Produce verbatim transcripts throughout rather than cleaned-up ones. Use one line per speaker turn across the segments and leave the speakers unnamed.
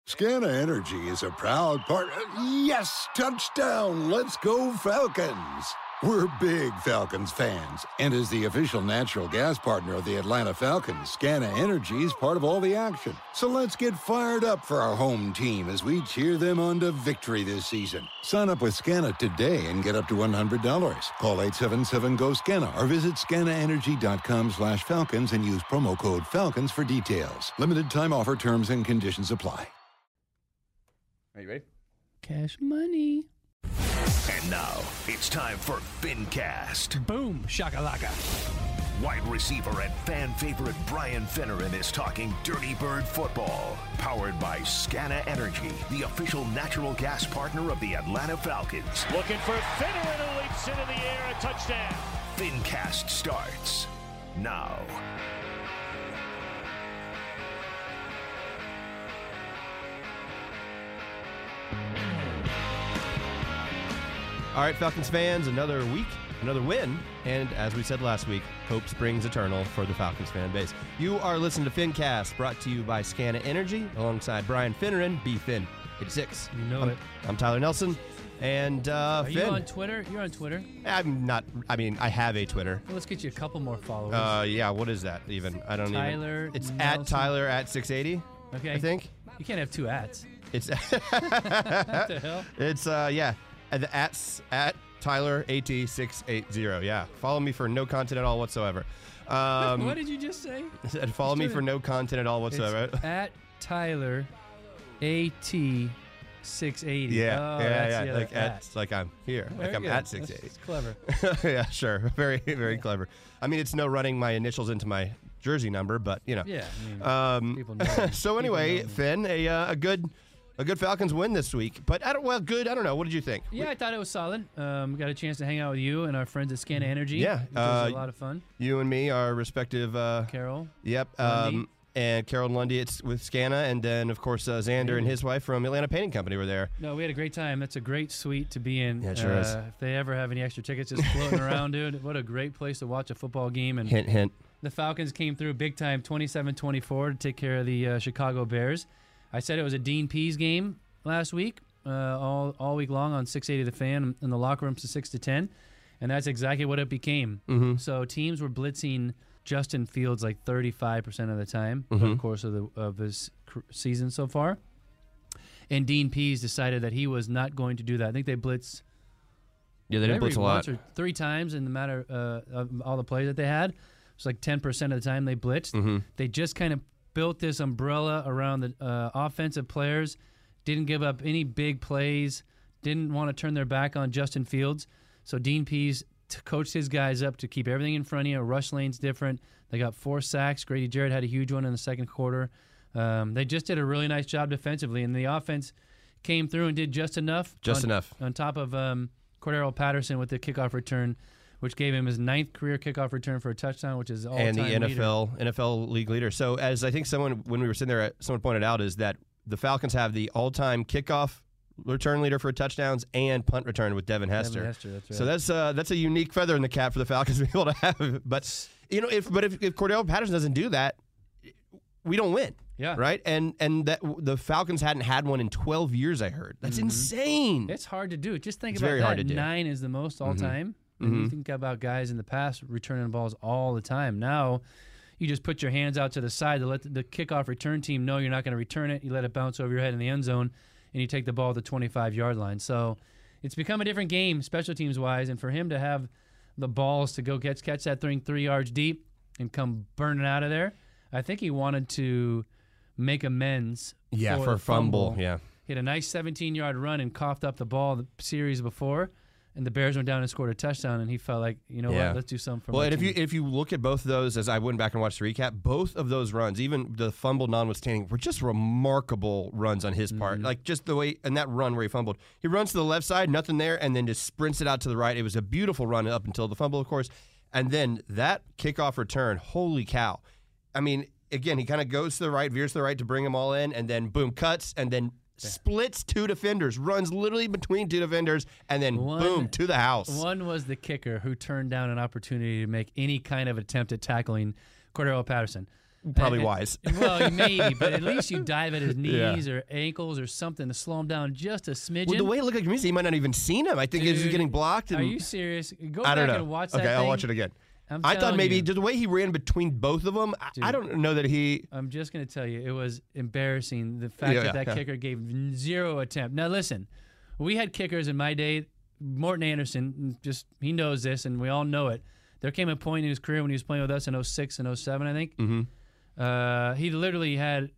Scana Energy is a proud partner. Yes, touchdown! Let's go Falcons! We're big Falcons fans, and as the official natural gas partner of the Atlanta Falcons, Scana Energy is part of all the action. So let's get fired up for our home team as we cheer them on to victory this season. Sign up with Scana today and get up to one hundred dollars. Call eight seven seven, G O, SCANA or visit scanaenergy.com slash Falcons and use promo code Falcons for details. Limited time offer, terms and conditions apply.
Are you ready?
Cash money.
And now, it's time for FinCast.
Boom, shakalaka.
Wide receiver and fan favorite Brian Finneran is talking Dirty Bird football. Powered by Scana Energy, the official natural gas partner of the Atlanta Falcons.
Looking for Finneran, who leaps into the air, a touchdown.
FinCast starts now.
All right, Falcons fans, another week, another win, and as we said last week, hope springs eternal for the Falcons fan base. You are listening to FinCast, brought to you by Scana Energy, alongside Brian Finneran, B Fin eighty-six.
You know
I'm,
it.
I'm Tyler Nelson, and uh,
Are
Finn.
you on Twitter? You're on Twitter?
I'm not. I mean, I have a Twitter.
Well, let's get you a couple more followers.
Uh, yeah. What is that even? I don't
Tyler
even. It's
Nelson.
at Tyler at six eighty.
Okay.
I think
You can't have two ats.
it's.
What the hell?
It's uh yeah, at the at at Tyler A T six eighty. Yeah, follow me for no content at all whatsoever. Um,
What did you just say?
and follow me for no content at all whatsoever.
It's at Tyler A T six eighty.
Yeah,
oh,
yeah,
that's
yeah.
the other
Like
at.
at, like I'm here,
Very
like I'm
good.
at six eighty.
That's clever.
Yeah, sure. Very, very clever. I mean, it's no running my initials into my jersey number, but you know.
Yeah. I mean,
Um,
people know.
so
People
anyway,
know me.
Finn, a uh, a good a good Falcons win this week, but I don't. Well, good. I don't know. What did you think?
Yeah, I thought it was solid. Um, got a chance to hang out with you and our friends at Scana Energy.
Yeah,
which was
uh,
a lot of fun.
You and me, our respective. Uh,
Carol.
Yep.
Lundy.
Um, and Carol and Lundy, it's with Scana, and then of course uh, Xander and his wife from Atlanta Painting Company were there.
No, we had a great time. That's a great suite to be in.
Yeah, it sure
uh,
is.
If they ever have any extra tickets just floating around, dude, what a great place to watch a football game. And
Hint, hint.
the Falcons came through big time, twenty-seven twenty-four, to take care of the uh, Chicago Bears. I said it was a Dean Pease game last week, uh, all all week long on six eighty The Fan, in the locker rooms to six to ten, and that's exactly what it became.
Mm-hmm.
So teams were blitzing Justin Fields like thirty-five percent of the time
Mm-hmm.
over the course of the of his cr- season so far. And Dean Pease decided that he was not going to do that. I think they blitzed
Yeah, they didn't
every
blitz a lot.
once or three times in the matter uh, of all the plays that they had. It's like ten percent of the time they blitzed.
Mm-hmm.
They just kind of built this umbrella around the uh, offensive players, didn't give up any big plays, didn't want to turn their back on Justin Fields. So Dean Pease t- coached his guys up to keep everything in front of you. Rush lane's different. They got four sacks. Grady Jarrett had a huge one in the second quarter. Um, they just did a really nice job defensively, and the offense came through and did just enough.
Just
on,
enough.
On top of um, Cordero Patterson with the kickoff return, which gave him his ninth career kickoff return for a touchdown, which is all-time
And the N F L
leader.
N F L league leader. So as I think someone when we were sitting there, someone pointed out is that the Falcons have the all-time kickoff return leader for touchdowns and punt return with Devin Hester.
Devin Hester, that's right.
So that's uh, that's a unique feather in the cap for the Falcons to be able to have. But you know, if but if, if Cordero Patterson doesn't do that, we don't win.
Yeah.
Right. And and that the Falcons hadn't had one in twelve years. I heard that's
Mm-hmm.
insane.
It's hard to do. Just think
It's
about
very
that.
hard to do.
Nine is the most all time. And you think about guys in the past returning balls all the time. Now, you just put your hands out to the side to let the, the kickoff return team know you're not going to return it. You let it bounce over your head in the end zone, and you take the ball to the twenty-five-yard line. So it's become a different game, special teams-wise, and for him to have the balls to go catch, catch that thing three yards deep and come burning out of there, I think he wanted to make amends
yeah,
for,
for
the
a fumble. Yeah.
He had a nice seventeen-yard run and coughed up the ball the series before, and the Bears went down and scored a touchdown, and he felt like, you know
Yeah.
what, let's do something for
Well,
my
and if
team.
you if you look at both of those, as I went back and watched the recap, both of those runs, even the fumble notwithstanding, were just remarkable runs on his part. Like just the way, and that run where he fumbled, he runs to the left side, nothing there, and then just sprints it out to the right. It was a beautiful run up until the fumble, of course, and then that kickoff return. Holy cow! I mean, again, he kind of goes to the right, veers to the right to bring them all in, and then boom, cuts, and then splits two defenders, runs literally between two defenders, and then
One-
boom, to the house.
One was the kicker who turned down an opportunity to make any kind of attempt at tackling Cordero Patterson.
probably
And-
wise.
Well, maybe, but at least you dive at his
Yeah.
knees or ankles or something to slow him down just a smidgen.
Well, the way it looked like to me, he might not even seen him. I think he's
Dude,
getting blocked. And
Are you serious? Go
I
back
don't know.
and watch
okay,
that
I'll
thing.
watch it again.
I'm
I thought
telling
maybe
you.
just the way he ran between both of them. I- I
Dude.
don't know that he.
I'm just going to tell you, it was embarrassing, the fact
Yeah,
that
yeah,
that
yeah.
kicker gave zero attempt. Now, listen, we had kickers in my day. Morton Anderson, just he knows this, and we all know it. There came a point in his career when he was playing with us in oh six and oh seven, I think.
Mm-hmm.
Uh, he literally had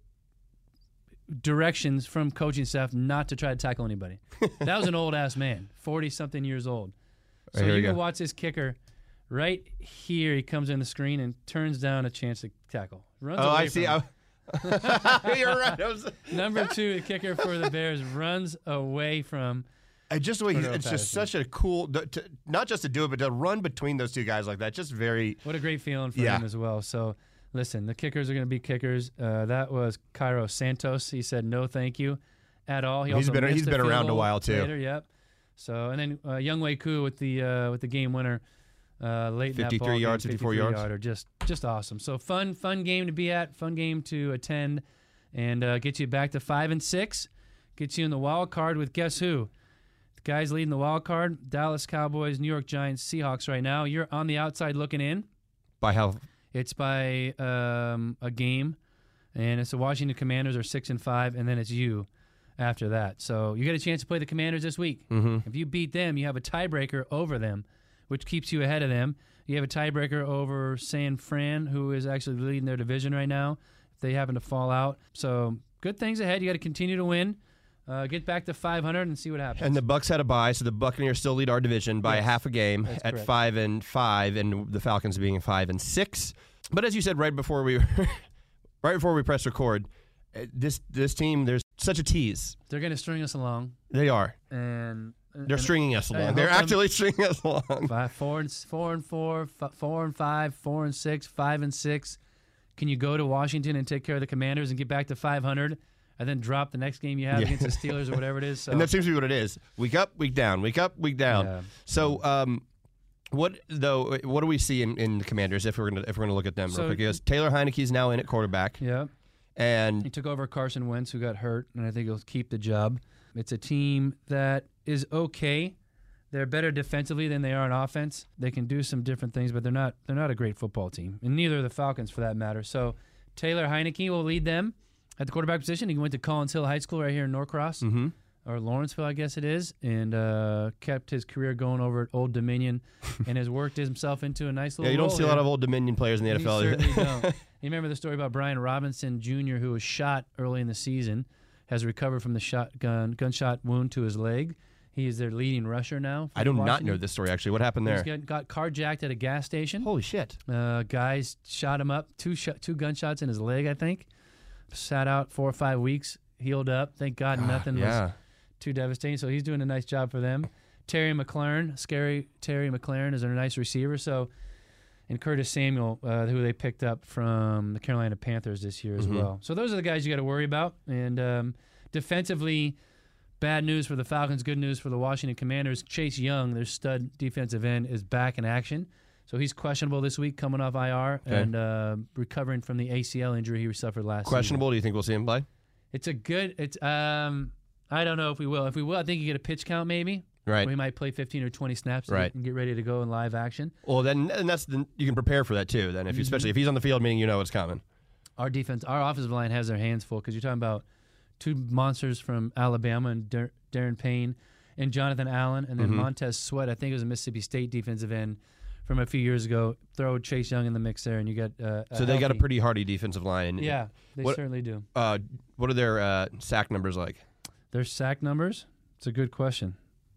directions from coaching staff not to try to tackle anybody. That was an old-ass man, forty-something years old. So
Here we
you
go.
can watch this kicker right here. He comes in the screen and turns down a chance to tackle. Runs
Oh,
away
I see.
from him.
I, you're right. I, was,
Number two, the kicker for the Bears runs away from.
I just the way he's,
Cordell
it's just
Patterson.
such a cool, to, not just to do it, but to run between those two guys like that. Just very.
What a great feeling for
Yeah.
him as well. So, listen, the kickers are going to be kickers. Uh, that was Cairo Santos. He said no, thank you, at all. He
He's
also
been-
missed
he's
a
been
field
around a
goal
while, too.
Later, yep. So, and then uh, Young Wei Koo with the uh, with the game winner uh, late in that
fifty-three
ball game,
yards, fifty-four yards.
yarder. Just just awesome. So fun fun game to be at, fun game to attend, and uh, get you back to five and six. Gets you in the wild card with guess who? The guys leading the wild card: Dallas Cowboys, New York Giants, Seahawks. Right now, you're on the outside looking in.
By how.
It's by um, a game, and it's the Washington Commanders are six and five, and then it's you after that. So you get a chance to play the Commanders this week.
Mm-hmm.
If you beat them, you have a tiebreaker over them, which keeps you ahead of them. You have a tiebreaker over San Fran, who is actually leading their division right now, if they happen to fall out. So good things ahead. You got to continue to win. Uh, get back to five hundred and see what happens.
And the Bucks had a bye, so the Buccaneers still lead our division by
Yes,
a half a game
that's
at
correct.
five and five, and the Falcons being five and six. But as you said right before we, right before we press record, uh, this this team, there's such a tease.
They're going to string us along,
They are.
and
They're
and
stringing us
I
along.
hope
They're
I'm-
actually stringing us along.
Five, four and four and four, f- four and five, four and six, five and six. Can you go to Washington and take care of the Commanders and get back to five hundred, and then drop the next game you have
Yeah.
against the Steelers or whatever it is? So
And that seems to be what it is. Week up, week down. Week up, week down.
Yeah.
So, um, what though? What do we see in, in the Commanders if we're gonna if we're gonna look at them
So-
real quick? Because Taylor Heineke's now in at quarterback,
yeah,
and
he took over Carson Wentz, who got hurt, and I think he'll keep the job. It's a team that is okay. They're better defensively than they are on offense. They can do some different things, but they're not they're not a great football team, and neither are the Falcons for that matter. So Taylor Heineke will lead them at the quarterback position. He went to Collins Hill High School right here in Norcross.
Mhm.
Or Lawrenceville, I guess it is, and uh, kept his career going over at Old Dominion, and has worked himself into a nice little.
yeah, you don't
role
see a lot
here.
of Old Dominion players in the N F L.
You certainly don't. You remember the story about Brian Robinson Junior, who was shot early in the season, has recovered from the shotgun gunshot wound to his leg. He is their leading rusher now. for
I do not
Washington.
know this story actually. What happened
He's
there?
got, got carjacked at a gas station.
Holy shit!
Uh, guys shot him up, two sh- two gunshots in his leg, I think. Sat out four or five weeks, healed up. Thank God nothing was
Yeah.
too devastating. So he's doing a nice job for them. Terry McLaurin, scary Terry McLaurin, is a nice receiver. So, and Curtis Samuel, uh, who they picked up from the Carolina Panthers this year as
Mhm.
well. So those are the guys you got to worry about. And um, defensively, bad news for the Falcons, good news for the Washington Commanders. Chase Young, their stud defensive end, is back in action. So he's questionable this week, coming off I R
Okay.
and uh, recovering from the A C L injury he suffered last season.
Questionable. Do you think we'll see him play?
It's a good. It's um. I don't know if we will. If we will, I think you get a pitch count maybe.
Right.
We might play fifteen or twenty snaps
Right.
and get ready to go in live action.
Well, then, and that's the, you can prepare for that too. Then, if you, especially if he's on the field, meaning you know it's coming.
Our defense, our offensive line has their hands full because you're talking about two monsters from Alabama and Dar- Darren Payne and Jonathan Allen, and then
Mhm.
Montez Sweat. I think it was a Mississippi State defensive end from a few years ago. Throw Chase Young in the mix there, and you got. Uh, a
So they got a
healthy-
pretty hardy defensive line.
Yeah, they
What-
certainly do.
Uh, what are their uh, sack numbers like?
Their sack numbers? It's a good question.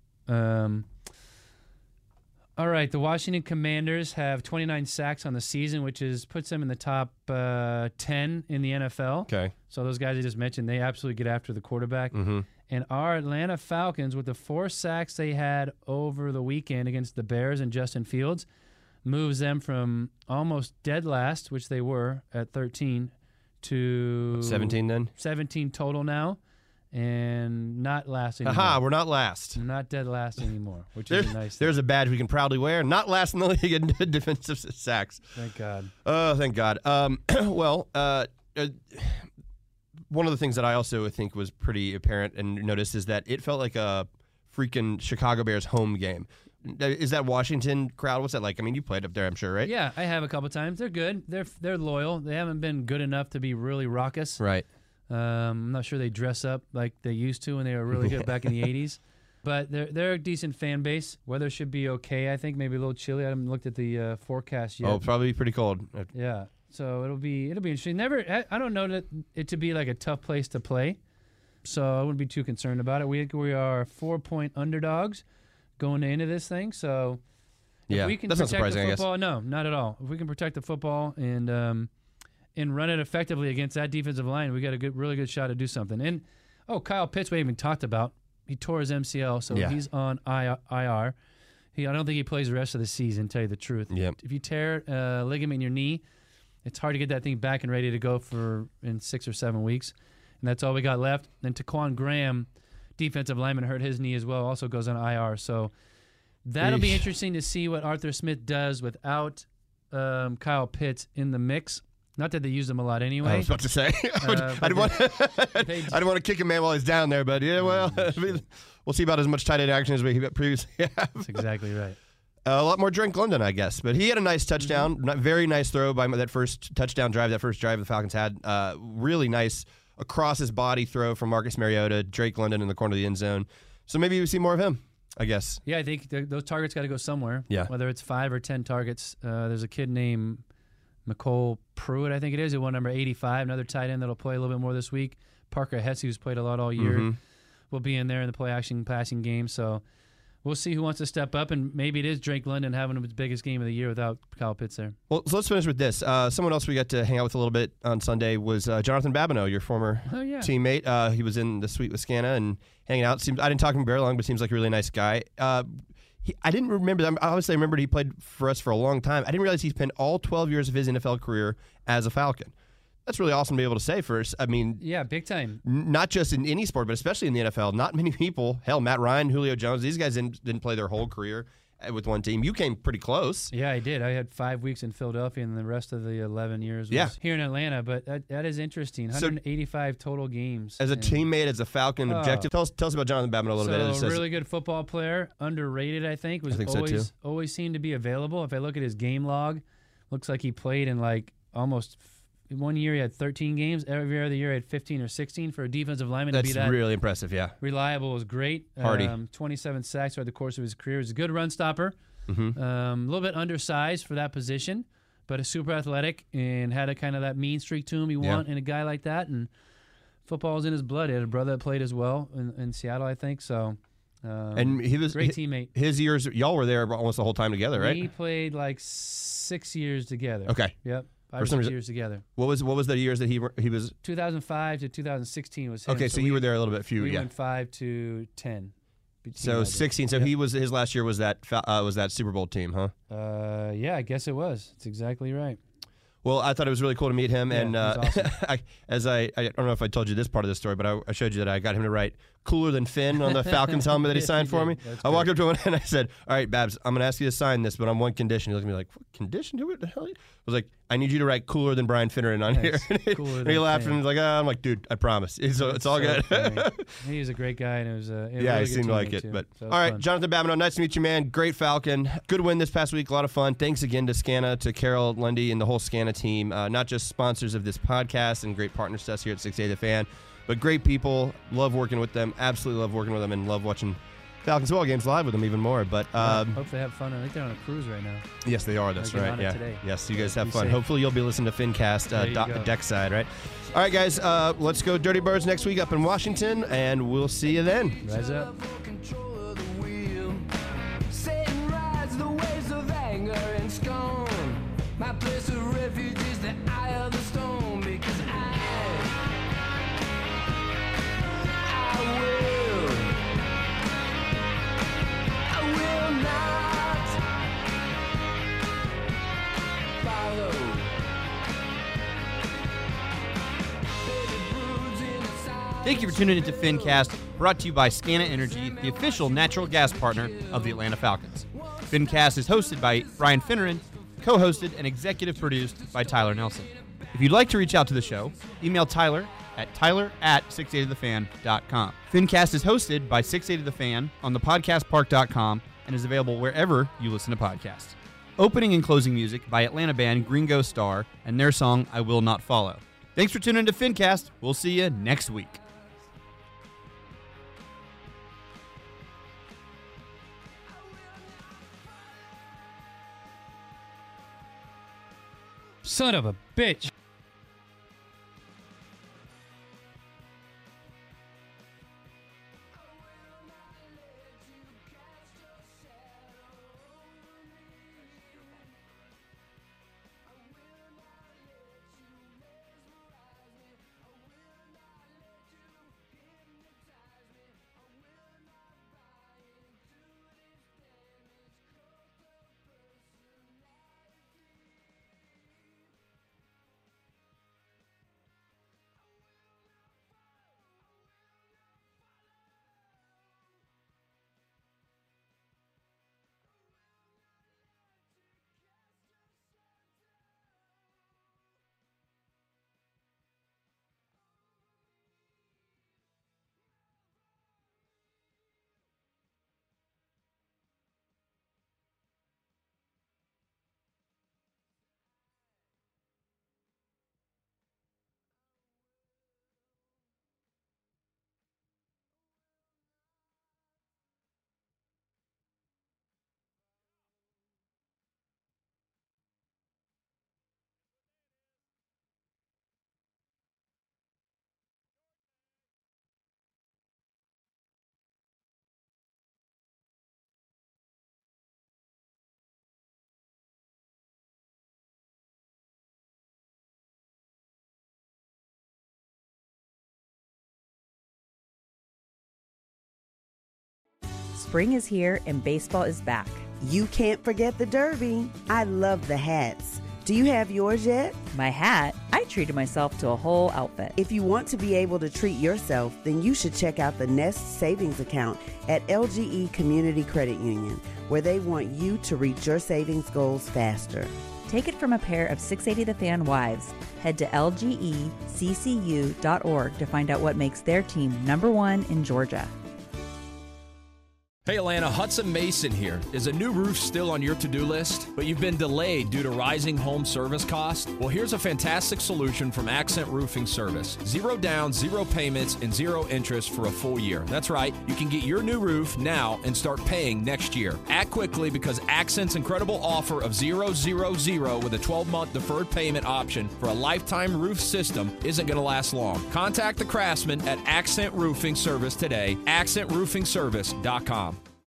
Um, all right, the Washington Commanders have twenty-nine sacks on the season, which is puts them in the top uh, ten in the N F L.
Okay.
So those guys I just mentioned, they absolutely get after the quarterback.
Mm-hmm.
And our Atlanta Falcons, with the four sacks they had over the weekend against the Bears and Justin Fields, moves them from almost dead last, which they were at thirteen, to
seventeen then.
seventeen total now, and not last anymore.
Aha, we're not last.
Not dead last anymore, which
There,
is a nice
there's
thing.
a badge we can proudly wear. Not last in the league in defensive sacks.
Thank God.
Oh, thank God. Um, well, uh, uh, one of the things that I also think was pretty apparent and noticed is that it felt like a freaking Chicago Bears home game. Is that Washington crowd? What's that like? I mean, you played up there, I'm sure, right?
Yeah, I have a couple times. They're good. They're they're loyal. They haven't been good enough to be really raucous.
Right.
Um, I'm not sure they dress up like they used to when they were really good back in the eighties. But they're they're a decent fan base. Weather should be okay, I think. Maybe a little chilly. I haven't looked at the uh, forecast yet.
Oh, probably pretty cold.
Yeah. So it'll be it'll be interesting. Never. I, I don't know that it to be like a tough place to play. So I wouldn't be too concerned about it. We we are four point underdogs going into this thing. So if
Yeah,
we can
that's not
protect
surprising, I
the
guess.
football, no, not at all. If we can protect the football and um, and run it effectively against that defensive line, we got a good, really good shot to do something. And oh, Kyle Pitts, we even talked about. He tore his M C L, so
Yeah.
he's on I R. He, I don't think he plays the rest of the season. To tell you the truth,
Yep.
if you tear a uh, ligament in your knee, it's hard to get that thing back and ready to go for in six or seven weeks. And that's all we got left. And Taquan Graham, defensive lineman, hurt his knee as well, also goes on I R. So that'll be
Eesh.
interesting to see what Arthur Smith does without um, Kyle Pitts in the mix. Not that they use him a lot anyway.
I was about to say. I, would,
Uh,
I didn't want.
they-
I didn't want to kick a man while he's down there, but yeah, well, we'll see about as much tight end action as we previously have.
That's exactly right.
A lot more Drake London, I guess, but he had a nice touchdown.
Mm-hmm.
Not- Very nice throw by that first touchdown drive. That first drive the Falcons had. Uh, really nice across his body throw from Marcus Mariota. Drake London in the corner of the end zone. So maybe we see more of him, I guess.
Yeah, I think th- those targets got to go somewhere.
Yeah.
Whether it's five or ten targets. Uh, there's a kid named McCole Pruitt, I think it is, who won number eighty-five, another tight end that'll play a little bit more this week. Parker Hesse, who's played a lot all year,
Mhm.
will be in there in the play action passing game. So we'll see who wants to step up, and maybe it is Drake London having his biggest game of the year without Kyle Pitts there.
Well, so let's finish with this. Uh, someone else we got to hang out with a little bit on Sunday was uh, Jonathan Babineau, your former
Oh, yeah.
teammate. Uh, he was in the suite with Scana and hanging out. Seems I didn't talk to him very long, but seems like a really nice guy. Uh, he, I didn't remember that. Obviously, I remembered he played for us for a long time. I didn't realize he spent all twelve years of his N F L career as a Falcon. That's really awesome to be able to say for us. I mean,
Yeah, big time.
n- not just in any sport, but especially in the N F L. Not many people, hell, Matt Ryan, Julio Jones, these guys didn't, didn't play their whole career uh, with one team. You came pretty close.
Yeah, I did. I had five weeks in Philadelphia, and the rest of the eleven years was
Yeah.
here in Atlanta. But that, that is interesting.
So-
one hundred eighty-five total games.
As a
And-
teammate, as a Falcon,
Oh.
objective. Tell us, tell us about Jonathan Babineau a little
so
bit. It
a
says-
really good football player, underrated, I think. Was
I think so,
always
too.
always seemed to be available. If I look at his game log, looks like he played in like almost one year he had thirteen games. Every other year he had fifteen or sixteen. For a defensive lineman to
That's
be that
really impressive, yeah.
reliable was great.
Hardy.
Um, twenty-seven sacks throughout the course of his career. He's a good run stopper.
Mm-hmm.
Um, a little bit undersized for that position, but a super athletic and had a kind of that mean streak to him you
Yeah.
want in a guy like that. And football's in his blood. He had a brother that played as well in, in Seattle, I think. So, um,
And he was
great
hi-
teammate.
His years, y'all were there almost the whole time together, right?
We played like six years together.
Okay.
Yep. Five
For
or
some
six
reason-
years together.
What was what was the years that he were- he was?
two thousand five to two thousand sixteen was him.
Okay, so,
we,
you were there a little bit, few,
We
yeah.
went five to ten. between
So
us.
sixteen. So
Yep.
he was his last year was that fa- uh, was that Super Bowl team, huh?
Uh, yeah, I guess it was. It's exactly right.
Well, I thought it was really cool to meet him,
Yeah,
and
it was
uh,
awesome.
I, as I I don't know if I told you this part of the story, but I, I showed you that I got him to write "cooler than Finn" on the Falcons helmet that he
Yes,
signed
you
for me.
did. That's
I walked up to him and I said, "All right, Babs, I'm going to ask you to sign this, but on one condition." He looked at me like, "What condition? What the hell?" I was like, "I need you to write cooler than Brian Finneran on
Nice.
here."
Cooler
and he
than
laughed
Finn.
and he was like, oh, "I'm like, dude, I promise. It's, it's all
So
good."
funny. He was a great guy, and it was a it was a
Yeah,
really
he
good
seemed to like
teammate,
it.
too.
But
So it
all
was
right,
fun.
Jonathan Babineau, nice to meet you, man. Great Falcon. Good win this past week. A lot of fun. Thanks again to Scana, to Carol Lundy, and the whole Scana team. Uh, not just sponsors of this podcast and great partners to us here at six eighty The Fan, but great people. Love working with them. Absolutely love working with them, and love watching Falcons ball games live with them even more. But
Yeah,
um,
hope they have fun. I think they're on a cruise right now.
yes, they are. That's
They're
right.
on it
Yeah.
today.
Yes, you guys
So
have
be
fun.
safe.
Hopefully, you'll be listening to FinCast
There
uh,
you
do-
go.
deck side, right? All right, guys. Uh, let's go Dirty Birds next week up in Washington, and we'll see you then.
Rise up.
Control of the wheel. Satan rides the waves of anger and scorn. My place of refuge is the eye of the storm, because I, I will, I will not follow. Baby broods inside.
Thank
Thank you for tuning into FinCast, brought to you by Scana Energy, the official natural gas partner of the Atlanta Falcons. FinCast is hosted by Brian Finneran, co-hosted and executive produced by Tyler Nelson. If you'd like to reach out to the show, email Tyler at tyler at six eighty the fan dot com. FinCast is hosted by six eighty the fan on the podcast park dot com and is available wherever you listen to podcasts. Opening and closing music by Atlanta band Gringo Star and their song I Will Not Follow. Thanks for tuning into FinCast. We'll see you next week.
Son of a bitch.
Spring is here and baseball is back.
You can't forget the Derby. I love the hats. Do you have yours yet?
My hat? I treated myself to a whole outfit.
If you want to be able to treat yourself, then you should check out the Nest Savings Account at L G E Community Credit Union, where they want you to reach your savings goals faster.
Take it from a pair of six eighty The Fan wives. Head to L G E C C U dot org to find out what makes their team number one in Georgia.
Hey Atlanta, Hudson Mason here. Is a new roof still on your to-do list, but you've been delayed due to rising home service costs? Well, here's a fantastic solution from Accent Roofing Service. Zero down, zero payments, and zero interest for a full year. That's right. You can get your new roof now and start paying next year. Act quickly because Accent's incredible offer of zero, zero, zero with a twelve-month deferred payment option for a lifetime roof system isn't going to last long. Contact the craftsman at Accent Roofing Service today, accent roofing service dot com.